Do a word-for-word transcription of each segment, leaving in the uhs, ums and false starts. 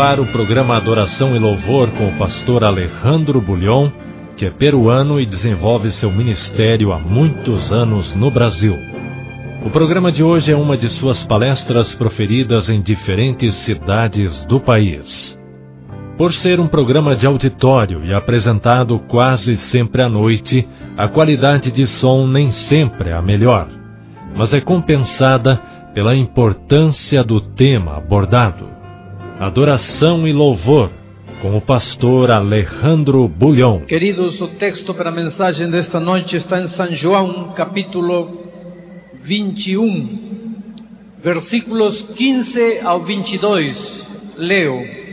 ar o programa Adoração e Louvor com o pastor Alejandro Bulhon, que é peruano e desenvolve seu ministério há muitos anos no Brasil. O programa de hoje é uma de suas palestras proferidas em diferentes cidades do país. Por ser um programa de auditório e apresentado quase sempre à noite, a qualidade de som nem sempre é a melhor, mas é compensada pela importância do tema abordado. Adoração e Louvor, com o pastor Alejandro Bulhon. Queridos, o texto para a mensagem desta noite está em São João, capítulo vinte e um, versículos quinze ao vinte e dois. Leo.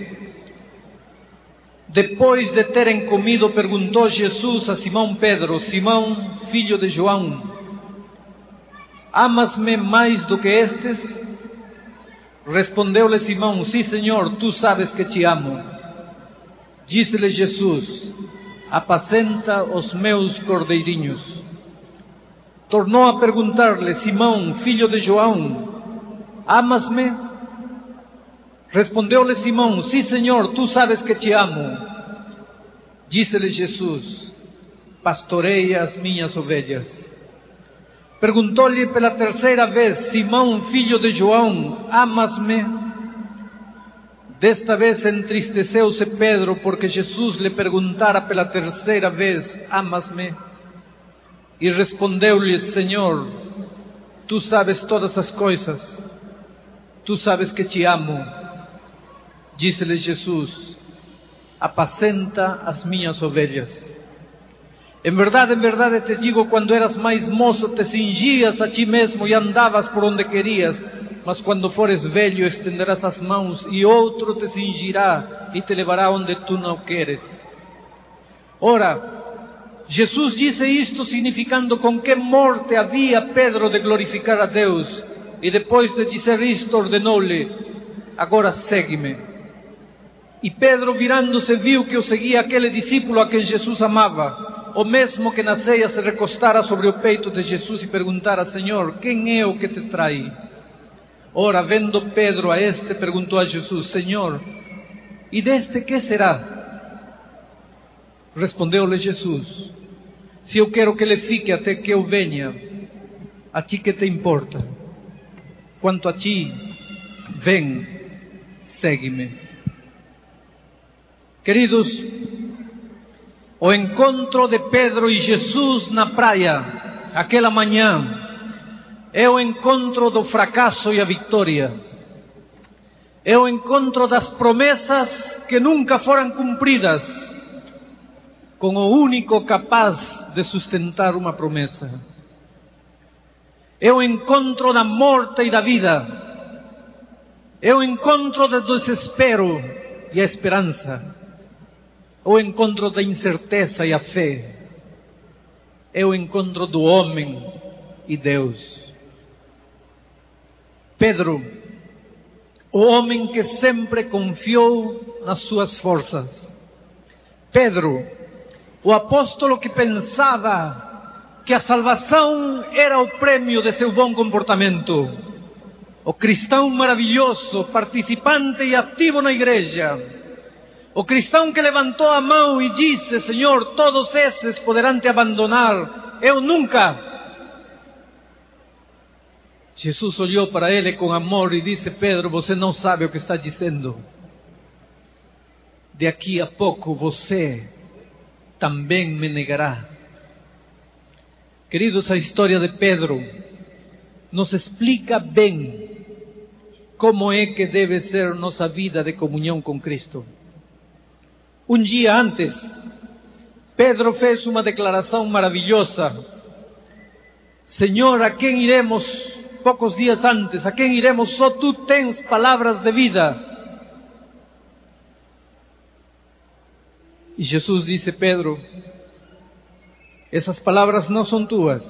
Depois de terem comido, perguntou Jesus a Simão Pedro: Simão, filho de João, amas-me mais do que estes? Respondeu-lhe Simão: Sim, Senhor, tu sabes que te amo. Disse-lhe Jesus: apacenta os meus cordeirinhos. Tornou a perguntar-lhe: Simão, filho de João, amas-me? Respondeu-lhe Simão: Sim, Senhor, tu sabes que te amo. Disse-lhe Jesus: pastoreia as minhas ovelhas. Perguntou-lhe pela terceira vez: Simão, filho de João, amas-me? Desta vez entristeceu-se Pedro, porque Jesus lhe perguntara pela terceira vez: amas-me? E respondeu-lhe: Senhor, tu sabes todas as coisas, tu sabes que te amo. Disse-lhe Jesus: apacenta as minhas ovelhas. Em verdade, em verdade te digo, quando eras mais moço te cingias a ti mesmo e andavas por onde querias, mas quando fores velho estenderás as mãos e outro te cingirá e te levará onde tu não queres. Ora, Jesus disse isto significando com que morte havia Pedro de glorificar a Deus, e depois de dizer isto ordenou-lhe: agora segue-me. E Pedro, virando-se, viu que o seguia aquele discípulo a quem Jesus amava, o mesmo que na ceia se recostara sobre o peito de Jesus e perguntara: Senhor, quem é o que te trai? Ora, vendo Pedro a este, perguntou a Jesus: Senhor, e deste que será? Respondeu-lhe Jesus: se eu quero que ele fique até que eu venha, a ti que te importa? Quanto a ti, vem, segue-me. Queridos, o encontro de Pedro e Jesus na praia, aquela manhã, é o encontro do fracasso e a vitória. É o encontro das promessas que nunca foram cumpridas, com o único capaz de sustentar uma promessa. É o encontro da morte e da vida. É o encontro do desespero e a esperança. O encontro da incerteza e a fé. É o encontro do homem e Deus. Pedro, o homem que sempre confiou nas suas forças. Pedro, o apóstolo que pensava que a salvação era o prêmio de seu bom comportamento. O cristão maravilhoso, participante e ativo na igreja. O cristão que levantou a mão e disse: Senhor, todos esses poderão te abandonar, eu nunca. Jesus olhou para ele com amor e disse: Pedro, você não sabe o que está dizendo. De aqui a pouco você também me negará. Queridos, a história de Pedro nos explica bem como é que deve ser nossa vida de comunhão com Cristo. Um dia antes, Pedro fez uma declaração maravilhosa: Senhor, a quem iremos? Poucos dias antes, a quem iremos? Só tu tens palavras de vida. E Jesus disse: Pedro, essas palavras não são tuas.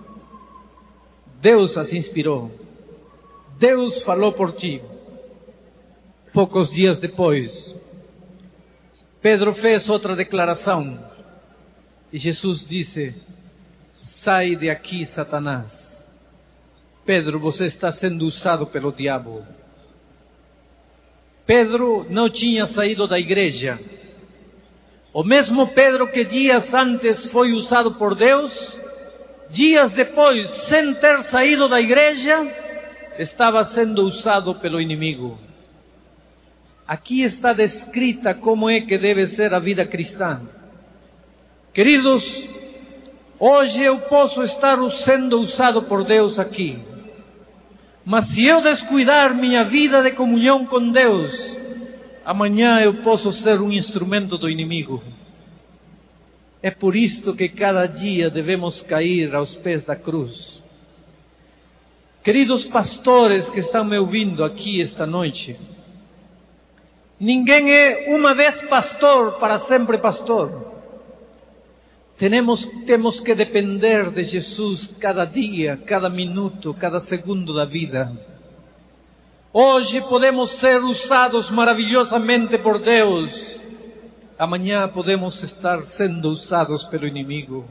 Deus as inspirou. Deus falou por ti. Poucos dias depois, Pedro fez outra declaração. E Jesus disse: sai de aqui, Satanás. Pedro, você está sendo usado pelo diabo. Pedro não tinha saído da igreja. O mesmo Pedro que dias antes foi usado por Deus, dias depois, sem ter saído da igreja, estava sendo usado pelo inimigo. Aqui está descrita como é que deve ser a vida cristã. Queridos, hoje eu posso estar sendo usado por Deus aqui, mas se eu descuidar minha vida de comunhão com Deus, amanhã eu posso ser um instrumento do inimigo. É por isto que cada dia devemos cair aos pés da cruz. Queridos pastores que estão me ouvindo aqui esta noite, ninguém é uma vez pastor para sempre pastor. Temos, temos que depender de Jesus cada dia, cada minuto, cada segundo da vida. Hoje podemos ser usados maravilhosamente por Deus. Amanhã podemos estar sendo usados pelo inimigo.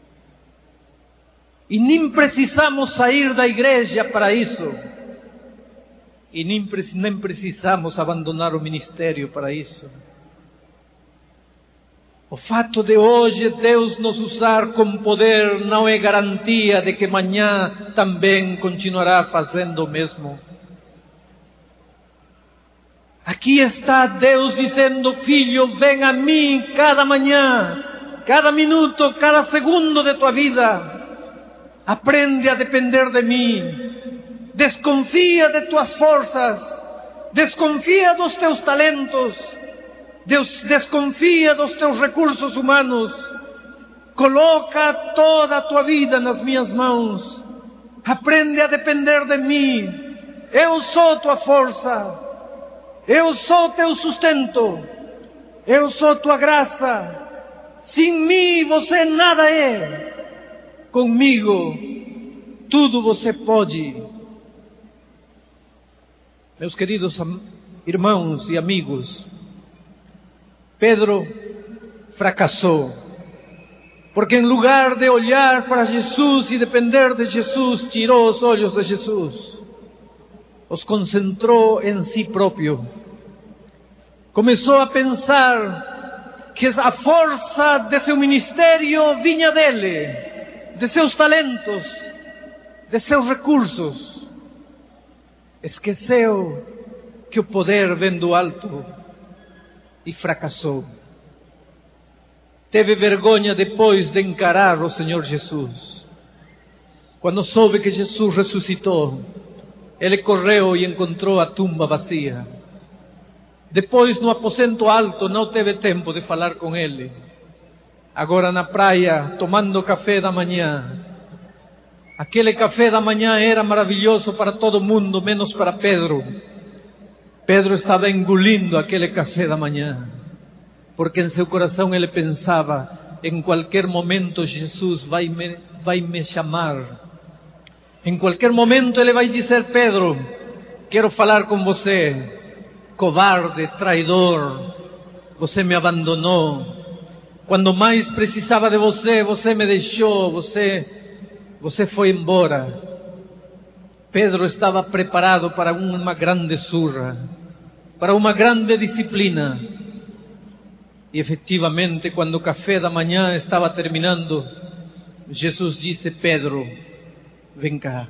E nem precisamos sair da igreja para isso. E nem, nem precisamos abandonar o ministério para isso. O fato de hoje Deus nos usar com poder não é garantia de que amanhã também continuará fazendo o mesmo. Aqui está Deus dizendo: filho, vem a mim cada manhã, cada minuto, cada segundo de tua vida. Aprende a depender de mim. Desconfia de tuas forças. Desconfia dos teus talentos. Deus desconfia dos teus recursos humanos. Coloca toda a tua vida nas minhas mãos. Aprende a depender de mim. Eu sou tua força. Eu sou teu sustento. Eu sou tua graça. Sem mim você nada é. Comigo tudo você pode. Meus queridos irmãos e amigos, Pedro fracassou, porque em lugar de olhar para Jesus e depender de Jesus, tirou os olhos de Jesus, os concentrou em si próprio. Começou a pensar que a força de seu ministério vinha dele, de seus talentos, de seus recursos. Esqueceu que o poder vem do alto. E fracassou. Teve vergonha depois de encarar o Senhor Jesus. Quando soube que Jesus ressuscitou, ele correu e encontrou a tumba vazia. Depois, no aposento alto, não teve tempo de falar com ele. Agora na praia, tomando café da manhã. Aquele café da manhã era maravilhoso para todo mundo, menos para Pedro. Pedro estava engolindo aquele café da manhã, porque em seu coração ele pensava: em qualquer momento Jesus vai me, vai me chamar. Em qualquer momento ele vai dizer: Pedro, quero falar com você. Covarde, traidor, você me abandonou. Quando mais precisava de você, você me deixou, você, você foi embora. Pedro estava preparado para uma grande surra, para uma grande disciplina. E efetivamente, quando o café da manhã estava terminando, Jesus disse: Pedro, vem cá.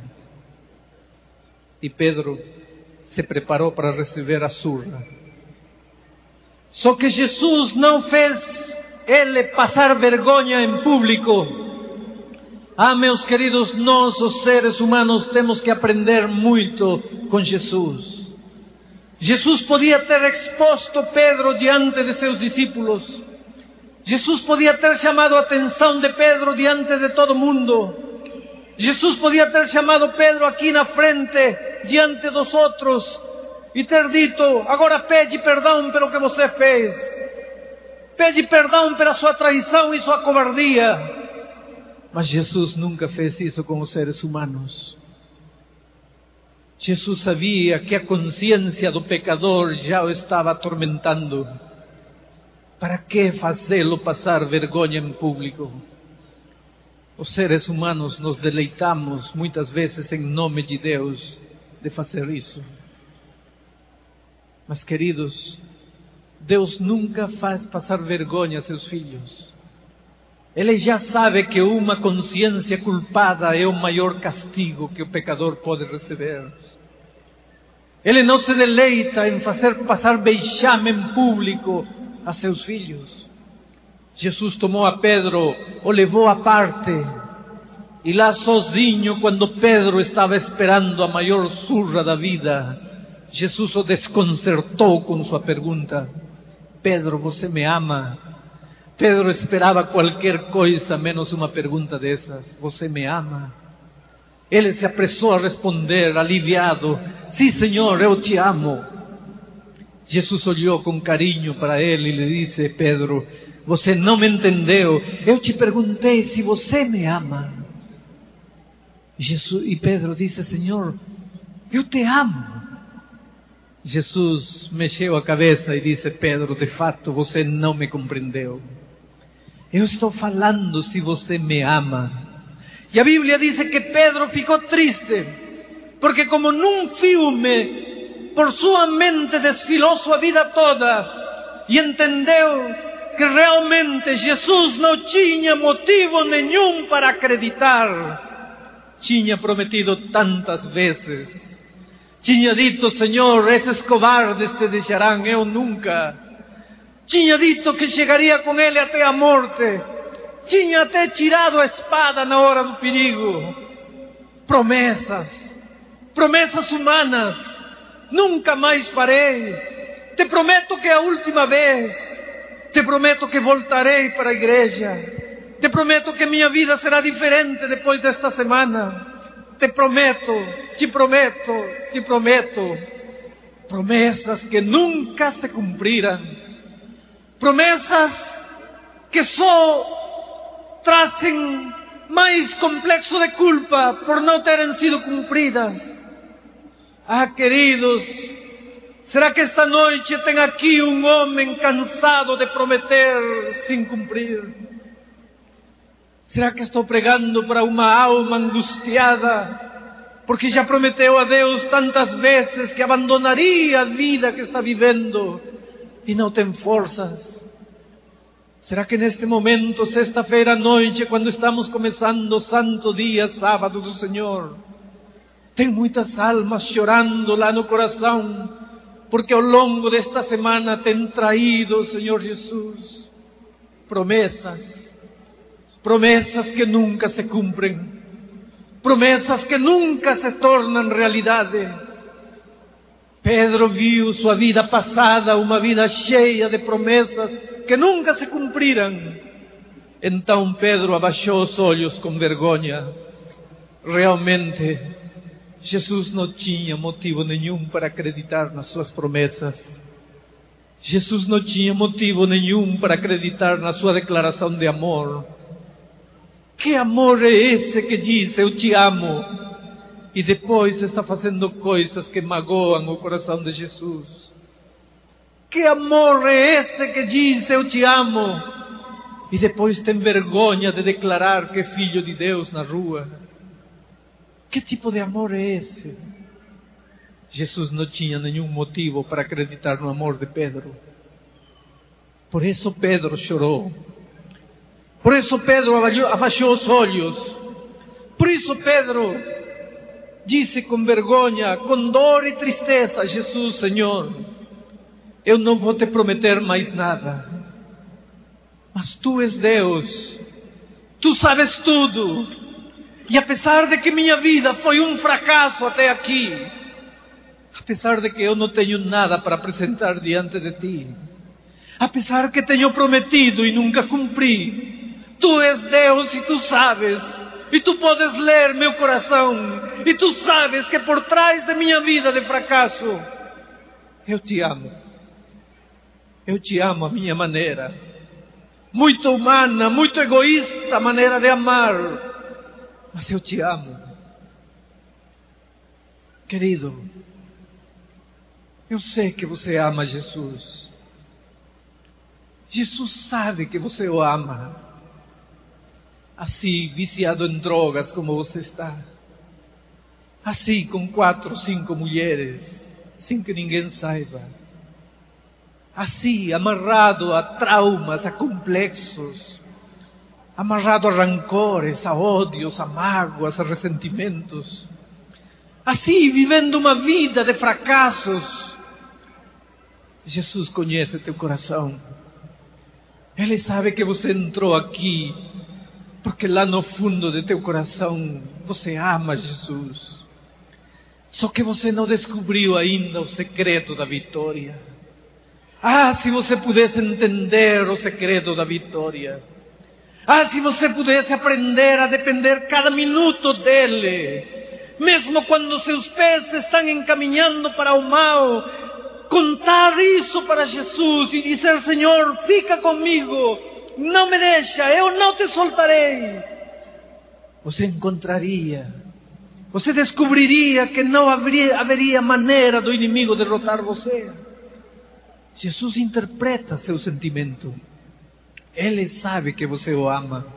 E Pedro se preparou para receber a surra. Só que Jesus não fez ele passar vergonha em público. Ah, meus queridos, nós, os seres humanos, temos que aprender muito com Jesus. Jesus podia ter exposto Pedro diante de seus discípulos. Jesus podia ter chamado a atenção de Pedro diante de todo mundo. Jesus podia ter chamado Pedro aqui na frente, diante dos outros, e ter dito: agora pede perdão pelo que você fez. Pede perdão pela sua traição e sua covardia. Mas Jesus nunca fez isso com os seres humanos. Jesus sabia que a consciência do pecador já o estava atormentando. Para que fazê-lo passar vergonha em público? Os seres humanos nos deleitamos muitas vezes em nome de Deus de fazer isso. Mas, queridos, Deus nunca faz passar vergonha a seus filhos. Ele já sabe que uma consciência culpada é o maior castigo que o pecador pode receber. Ele não se deleita em fazer passar vexame em público a seus filhos. Jesus tomou a Pedro, o levou à parte, e lá sozinho, quando Pedro estava esperando a maior surra da vida, Jesus o desconcertou com sua pergunta: Pedro, você me ama? Pedro esperava qualquer coisa menos uma pergunta dessas: você me ama? Ele se apressou a responder, aliviado: sim, Senhor, eu te amo. Jesus olhou com carinho para ele e lhe disse: Pedro, você não me entendeu. Eu te perguntei se você me ama. Jesus, e Pedro disse: Senhor, eu te amo. Jesus mexeu a cabeça e disse: Pedro, de fato você não me compreendeu. Eu estou falando se você me ama. E a Bíblia diz que Pedro ficou triste, porque como num filme, por sua mente desfilou sua vida toda e entendeu que realmente Jesus não tinha motivo nenhum para acreditar. Tinha prometido tantas vezes, tinha dito: Senhor, esses cobardes te deixarão, eu nunca. Tinha dito que chegaria com ele até a morte. Tinha até tirado a espada na hora do perigo. Promessas, promessas humanas. Nunca mais farei. Te prometo que é a última vez. Te prometo que voltarei para a igreja. Te prometo que minha vida será diferente depois desta semana. Te prometo, te prometo, te prometo. Promessas que nunca se cumpriram. Promessas que só trazem mais complexo de culpa por não terem sido cumpridas. Ah, queridos, será que esta noite tem aqui um homem cansado de prometer sem cumprir? Será que estou pregando para uma alma angustiada, porque já prometeu a Deus tantas vezes que abandonaria a vida que está vivendo e não tem forças? Será que neste momento, sexta-feira à noite, quando estamos começando o santo dia, sábado do Senhor, tem muitas almas chorando lá no coração, porque ao longo desta semana tem traído o Senhor Jesus promessas, promessas que nunca se cumprem, promessas que nunca se tornam realidade. Pedro viu sua vida passada, uma vida cheia de promessas que nunca se cumpriram. Então Pedro abaixou os olhos com vergonha. Realmente, Jesus não tinha motivo nenhum para acreditar nas suas promessas. Jesus não tinha motivo nenhum para acreditar na sua declaração de amor. Que amor é esse que diz: eu te amo, e depois está fazendo coisas que magoam o coração de Jesus? Que amor é esse que diz: eu te amo, e depois tem vergonha de declarar que é filho de Deus na rua? Que tipo de amor é esse? Jesus não tinha nenhum motivo para acreditar no amor de Pedro. Por isso Pedro chorou. Por isso Pedro abaixou os olhos. Por isso Pedro disse com vergonha, com dor e tristeza: Jesus, Senhor, eu não vou te prometer mais nada, mas Tu és Deus, Tu sabes tudo, e apesar de que minha vida foi um fracasso até aqui, apesar de que eu não tenho nada para apresentar diante de Ti, apesar que tenho prometido e nunca cumpri, Tu és Deus e Tu sabes, e Tu podes ler meu coração, e Tu sabes que por trás da minha vida de fracasso, eu Te amo. Eu Te amo à minha maneira, muito humana, muito egoísta maneira de amar, mas eu Te amo. Querido, eu sei que você ama Jesus. Jesus sabe que você o ama. Assim, viciado em drogas como você está. Assim, com quatro, cinco mulheres, sem que ninguém saiba. Así, amarrado a traumas, a complexos, amarrado a rancores, a odios, a mágoas, a ressentimentos. Assim, vivendo uma vida de fracassos. Jesus conhece teu coração. Ele sabe que você entrou aqui porque lá no fundo de teu coração você ama Jesus. Só que você não descobriu ainda o segredo da vitória. Ah, se você pudesse entender o segredo da vitória. Ah, se você pudesse aprender a depender cada minuto dele. Mesmo quando seus pés estão encaminhando para o mal, contar isso para Jesus e dizer: Senhor, fica comigo, não me deixa, eu não te soltarei. Você encontraria, você descobriria que não haveria, haveria maneira do inimigo derrotar você. Jesus interpreta seu sentimento. Ele sabe que você o ama.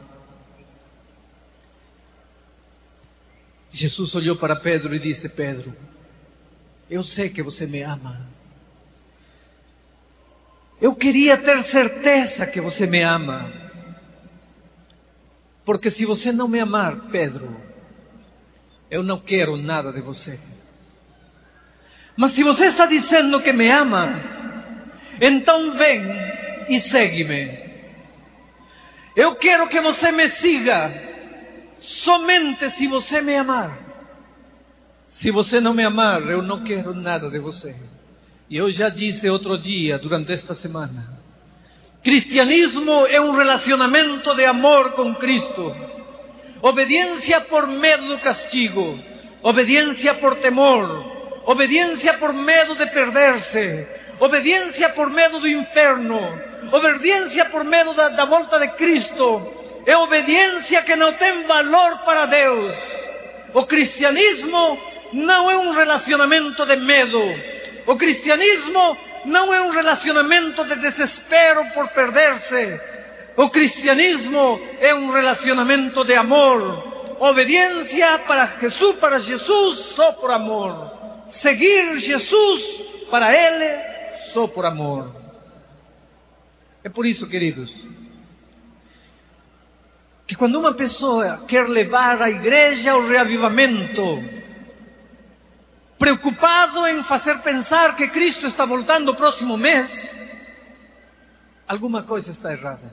Jesus olhou para Pedro e disse: Pedro, eu sei que você me ama. Eu queria ter certeza que você me ama. Porque se você não me amar, Pedro, eu não quero nada de você. Mas se você está dizendo que me ama, então vem e segue-me. Eu quero que você me siga somente se você me amar. Se você não me amar, eu não quero nada de você. E eu já disse outro dia, durante esta semana, cristianismo é um relacionamento de amor com Cristo. Obediência por medo do castigo, obediência por temor, obediência por medo de perder-se, obediência por medo do inferno, obediência por medo da, da volta de Cristo. É obediência que não tem valor para Deus. O cristianismo não é um relacionamento de medo. O cristianismo não é um relacionamento de desespero por perder-se. O cristianismo é um relacionamento de amor. Obediência para Jesus, para Jesus, só por amor. Seguir Jesus para Ele, só por amor. É por isso, queridos, que quando uma pessoa quer levar a igreja ao reavivamento, preocupado em fazer pensar que Cristo está voltando o próximo mês, alguma coisa está errada.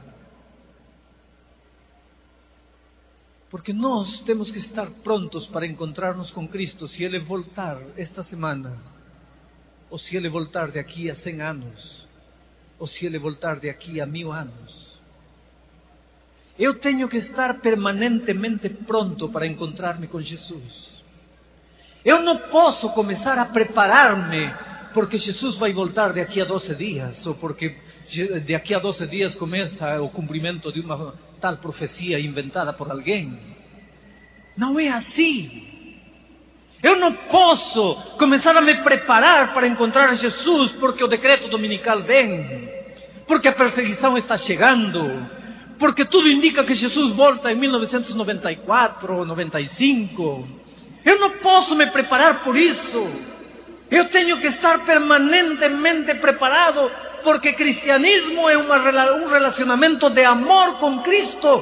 Porque nós temos que estar prontos para encontrarnos com Cristo se Ele voltar esta semana, ou se Ele voltar de aqui a cem anos, ou se Ele voltar de aqui a mil anos. Eu tenho que estar permanentemente pronto para encontrar-me com Jesus. Eu não posso começar a preparar-me porque Jesus vai voltar daqui a doze dias, ou porque daqui a doze dias começa o cumprimento de uma tal profecia inventada por alguém. Não é assim. Eu não posso começar a me preparar para encontrar Jesus porque o decreto dominical vem, porque a perseguição está chegando, porque tudo indica que Jesus volta em mil novecentos e noventa e quatro ou noventa e cinco. Eu não posso me preparar por isso. Eu tenho que estar permanentemente preparado, porque cristianismo é uma, um relacionamento de amor com Cristo.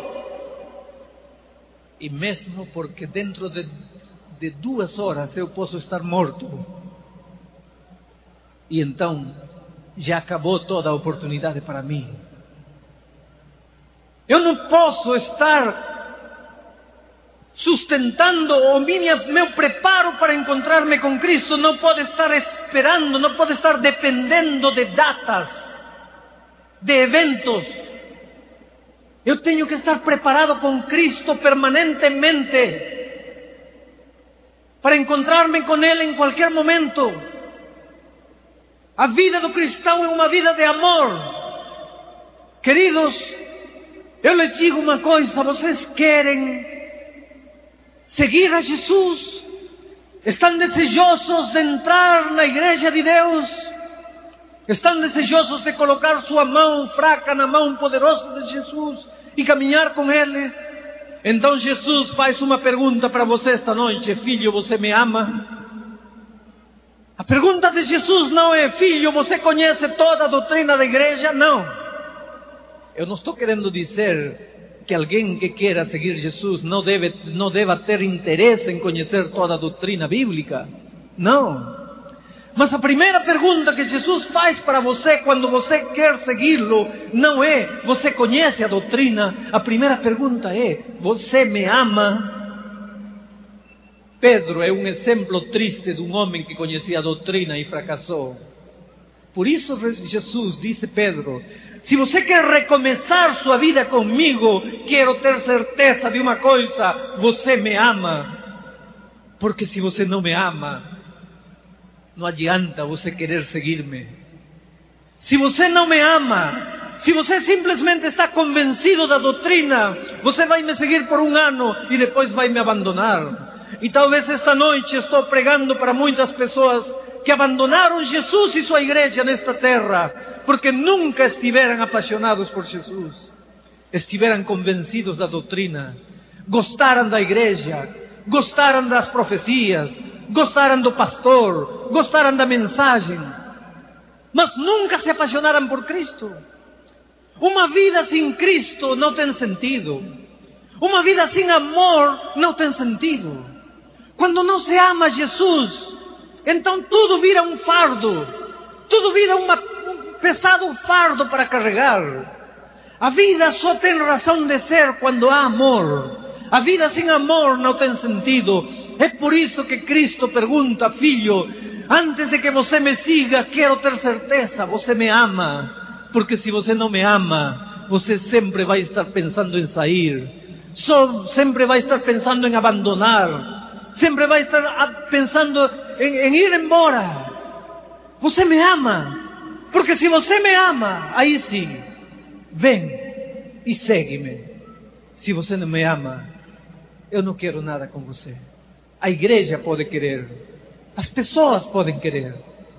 E mesmo porque dentro de, de duas horas eu posso estar morto. E então já acabou toda a oportunidade para mim. Eu não posso estar sustentando o minha, meu preparo para encontrar-me com Cristo, não pode estar esperando, não pode estar dependendo de datas, de eventos. Eu tenho que estar preparado com Cristo permanentemente para encontrar-me com Ele em qualquer momento. A vida do cristão é uma vida de amor. Queridos, eu lhes digo uma coisa: vocês querem seguir a Jesus? Estão desejosos de entrar na igreja de Deus? Estão desejosos de colocar sua mão fraca na mão poderosa de Jesus e caminhar com Ele? Então Jesus faz uma pergunta para você esta noite: filho, você me ama? A pergunta de Jesus não é: filho, você conhece toda a doutrina da igreja? Não. Eu não estou querendo dizer que alguém que queira seguir Jesus não deve, não deva ter interesse em conhecer toda a doutrina bíblica. Não. Mas a primeira pergunta que Jesus faz para você quando você quer segui-lo não é: você conhece a doutrina? A primeira pergunta é: você me ama? Pedro é um exemplo triste de um homem que conhecia a doutrina e fracassou. Por isso Jesus disse a Pedro: se você quer recomeçar sua vida comigo, quero ter certeza de uma coisa: você me ama. Porque se você não me ama, não adianta você querer seguir-me. Se você não me ama, se você simplesmente está convencido da doutrina, você vai me seguir por um ano e depois vai me abandonar. E talvez esta noite estou pregando para muitas pessoas que abandonaram Jesus e sua igreja nesta terra, porque nunca estiveram apaixonados por Jesus. Estiveram convencidos da doutrina, gostaram da igreja, gostaram das profecias, gostaram do pastor, gostaram da mensagem, mas nunca se apaixonaram por Cristo. Uma vida sem Cristo não tem sentido. Uma vida sem amor não tem sentido. Quando não se ama Jesus, então tudo vira um fardo, tudo vira uma, um pesado fardo para carregar. A vida só tem razão de ser quando há amor. A vida sem amor não tem sentido. É por isso que Cristo pergunta: filho, antes de que você me siga, quero ter certeza, você me ama. Porque se você não me ama, você sempre vai estar pensando em sair, só, sempre vai estar pensando em abandonar, sempre vai estar pensando em, em ir embora. Você me ama, porque se você me ama, aí sim, vem e segue-me. Se você não me ama, eu não quero nada com você. A igreja pode querer, as pessoas podem querer.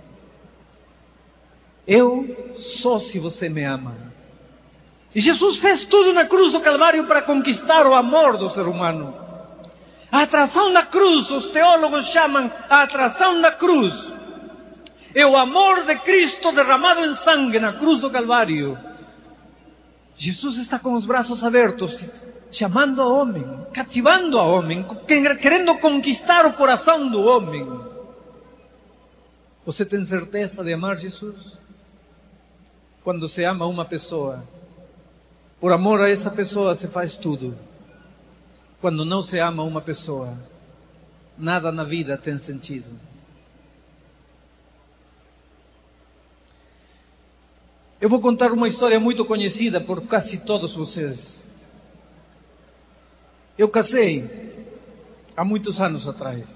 Eu só se você me ama. E Jesus fez tudo na cruz do Calvário para conquistar o amor do ser humano. A atração da cruz, os teólogos chamam a atração da cruz, é o amor de Cristo derramado em sangue na cruz do Calvário. Jesus está com os braços abertos, chamando ao homem, cativando ao homem, querendo conquistar o coração do homem. Você tem certeza de amar Jesus? Quando se ama uma pessoa, por amor a essa pessoa se faz tudo. Quando não se ama uma pessoa, nada na vida tem sentido. Eu vou contar uma história muito conhecida por quase todos vocês. Eu casei há muitos anos atrás.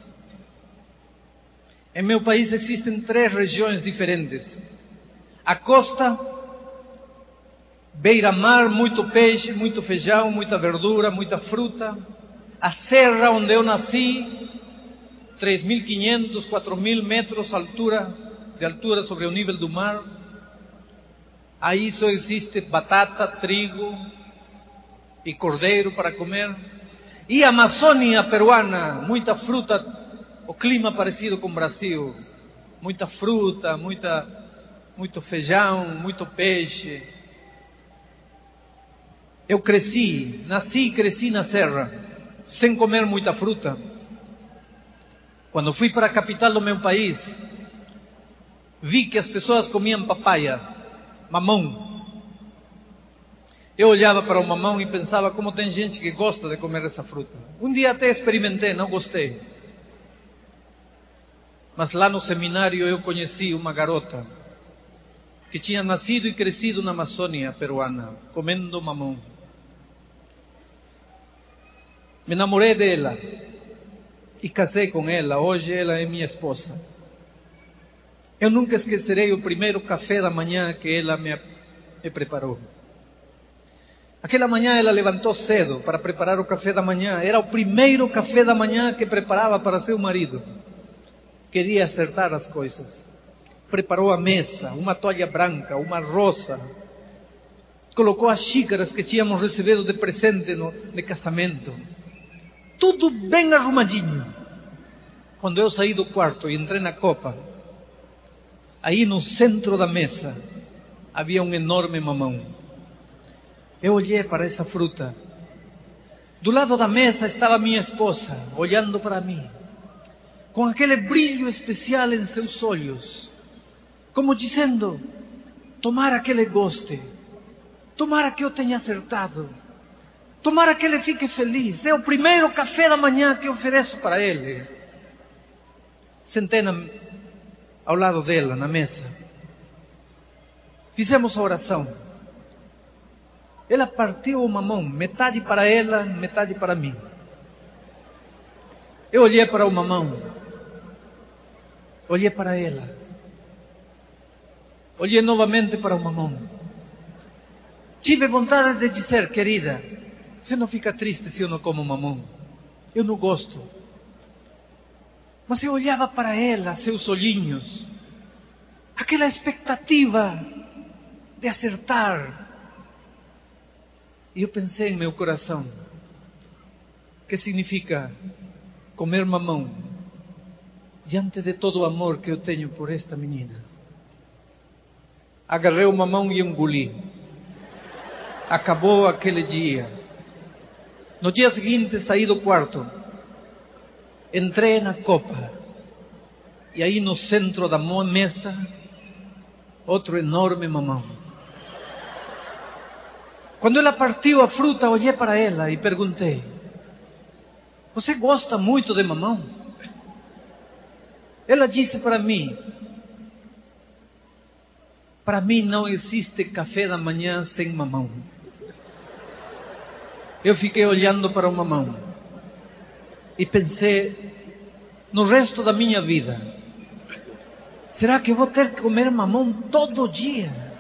Em meu país existem três regiões diferentes: a costa, beira-mar, muito peixe, muito feijão, muita verdura, muita fruta. A serra onde eu nasci, três mil e quinhentos, quatro mil metros altura, de altura sobre o nível do mar. Aí só existe batata, trigo e cordeiro para comer. E a Amazônia peruana, muita fruta, o clima parecido com o Brasil. Muita fruta, muita, muito feijão, muito peixe. Eu cresci, nasci e cresci na serra, sem comer muita fruta. Quando fui para a capital do meu país, vi que as pessoas comiam papaya, mamão. Eu olhava para o mamão e pensava: como tem gente que gosta de comer essa fruta. Um dia até experimentei, não gostei. Mas lá no seminário eu conheci uma garota que tinha nascido e crescido na Amazônia peruana, comendo mamão. Me namorei dela e casei com ela. Hoje ela é minha esposa. Eu nunca esquecerei o primeiro café da manhã que ela me, me preparou. Aquela manhã ela levantou cedo para preparar o café da manhã. Era o primeiro café da manhã que preparava para seu marido. Queria acertar as coisas. Preparou a mesa, uma toalha branca, uma rosa. Colocou as xícaras que tínhamos recebido de presente no, de casamento. Tudo bem arrumadinho. Quando eu saí do quarto e entrei na copa, Aí no centro da mesa havia um enorme mamão. Eu olhei para essa fruta. Do lado da mesa estava minha esposa, olhando para mim, com aquele brilho especial em seus olhos, como dizendo: tomara que ele goste, tomara que eu tenha acertado, tomara que ele fique feliz, é o primeiro café da manhã que eu ofereço para ele. Sentei na, ao lado dela, na mesa. Fizemos a oração. Ela partiu o mamão, metade para ela, metade para mim. Eu olhei para o mamão, olhei para ela, olhei novamente para o mamão. Tive vontade de dizer: querida, você não fica triste se eu não como mamão? Eu não gosto. Mas eu olhava para ela, seus olhinhos, aquela expectativa de acertar. E eu pensei em meu coração: que significa comer mamão diante de todo o amor que eu tenho por esta menina? Agarrei o mamão e engoli. Acabou aquele dia. No dia seguinte saí do quarto, entrei na copa, e aí no centro da mesa, outro enorme mamão. Quando ela partiu a fruta, olhei para ela e perguntei: você gosta muito de mamão? Ela disse para mim: para mim não existe café da manhã sem mamão. Eu fiquei olhando para o mamão e pensei: no resto da minha vida, será que vou ter que comer mamão todo dia?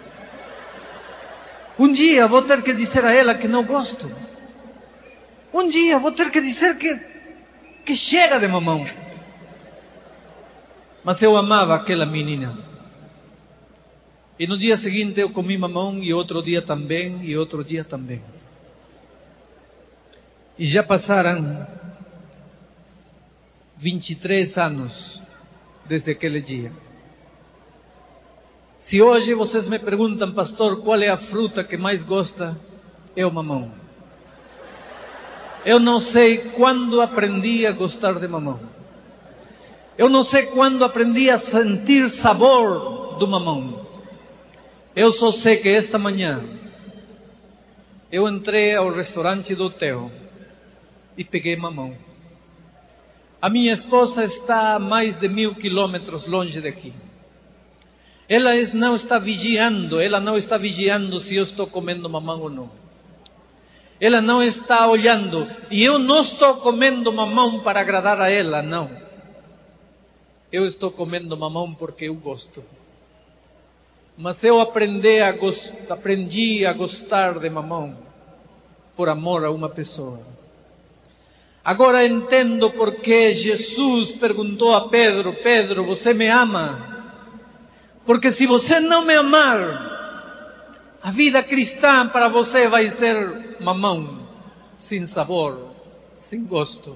Um dia vou ter que dizer a ela que não gosto. Um dia vou ter que dizer que, que chega de mamão. Mas eu amava aquela menina. E no dia seguinte eu comi mamão, e outro dia também, e outro dia também. E já passaram vinte e três anos desde aquele dia. Se hoje vocês me perguntam: pastor, qual é a fruta que mais gosta? É o mamão. Eu não sei quando aprendi a gostar de mamão. Eu não sei quando aprendi a sentir sabor do mamão. Eu só sei que esta manhã eu entrei ao restaurante do hotel e peguei mamão. A minha esposa está a mais de mil quilômetros longe daqui. Ela não está vigiando, ela não está vigiando se eu estou comendo mamão ou não. Ela não está olhando, e eu não estou comendo mamão para agradar a ela, não. Eu estou comendo mamão porque eu gosto. Mas eu aprendi a, gost... aprendi a gostar de mamão por amor a uma pessoa. Agora entendo porque Jesus perguntou a Pedro: Pedro, você me ama? Porque se você não me amar, a vida cristã para você vai ser mamão, sem sabor, sem gosto.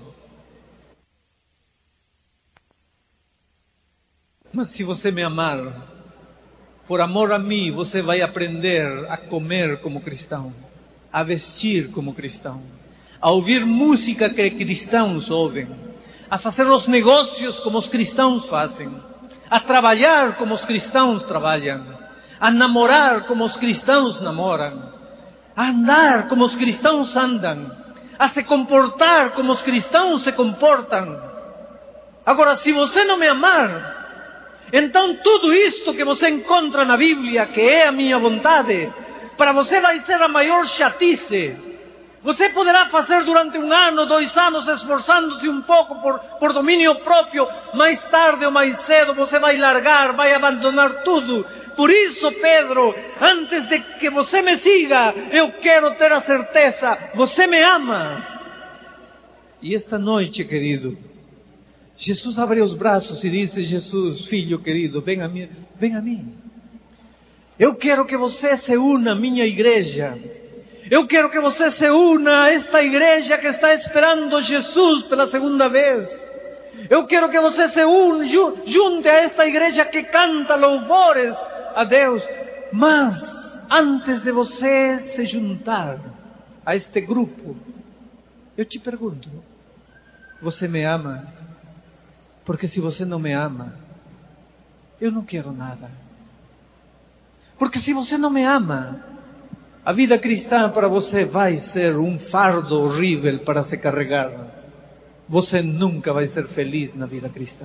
Mas se você me amar, por amor a mim, você vai aprender a comer como cristão, a vestir como cristão, a ouvir música que cristãos ouvem, a fazer os negócios como os cristãos fazem, a trabalhar como os cristãos trabalham, a namorar como os cristãos namoram, a andar como os cristãos andam, a se comportar como os cristãos se comportam. Agora, se você não me amar, então tudo isto que você encontra na Bíblia, que é a minha vontade, para você vai ser a maior chatice. Você poderá fazer durante um ano, dois anos, esforçando-se um pouco por, por domínio próprio. Mais tarde ou mais cedo você vai largar, vai abandonar tudo. Por isso, Pedro, antes de que você me siga, eu quero ter a certeza, você me ama. E esta noite, querido, Jesus abre os braços e diz: Jesus, filho querido, vem a mim, vem a mim. Eu quero que você se una à minha igreja. Eu quero que você se una a esta igreja que está esperando Jesus pela segunda vez. Eu quero que você se un, junte a esta igreja que canta louvores a Deus. Mas, antes de você se juntar a este grupo, eu te pergunto, você me ama? Porque se você não me ama, eu não quero nada. Porque se você não me ama, a vida cristã para você vai ser um fardo horrível para se carregar. Você nunca vai ser feliz na vida cristã.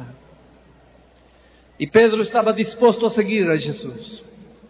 E Pedro estava disposto a seguir a Jesus.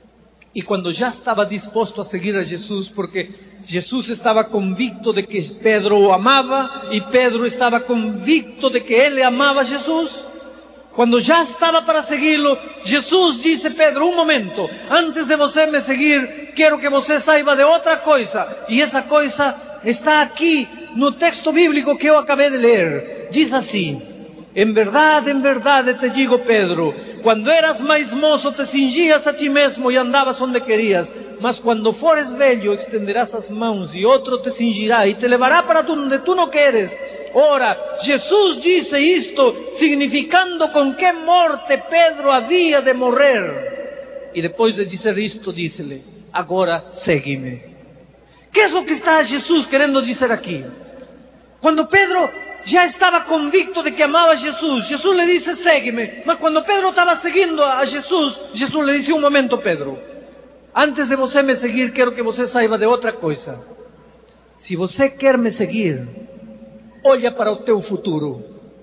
E quando já estava disposto a seguir a Jesus, porque Jesus estava convicto de que Pedro o amava, e Pedro estava convicto de que ele amava a Jesus, quando já estava para segui-lo, Jesus disse: Pedro, um momento, antes de você me seguir, quero que você saiba de outra coisa. E essa coisa está aqui no texto bíblico que eu acabei de ler. Diz assim: em verdade, em verdade te digo, Pedro, quando eras mais moço te cingias a ti mesmo e andavas onde querias. Mas quando fores velho, estenderás as mãos e outro te cingirá e te levará para onde tu não queres. Ora, Jesus disse isto, significando com que morte Pedro havia de morrer. E depois de dizer isto, disse-lhe: agora segue-me. Que é o que está Jesus querendo dizer aqui? Quando Pedro já estava convicto de que amava Jesus, Jesus lhe disse: segue-me. Mas quando Pedro estava seguindo a Jesus, Jesus lhe disse: um momento, Pedro, antes de você me seguir, quero que você saiba de outra coisa. Se você quer me seguir, olha para o teu futuro.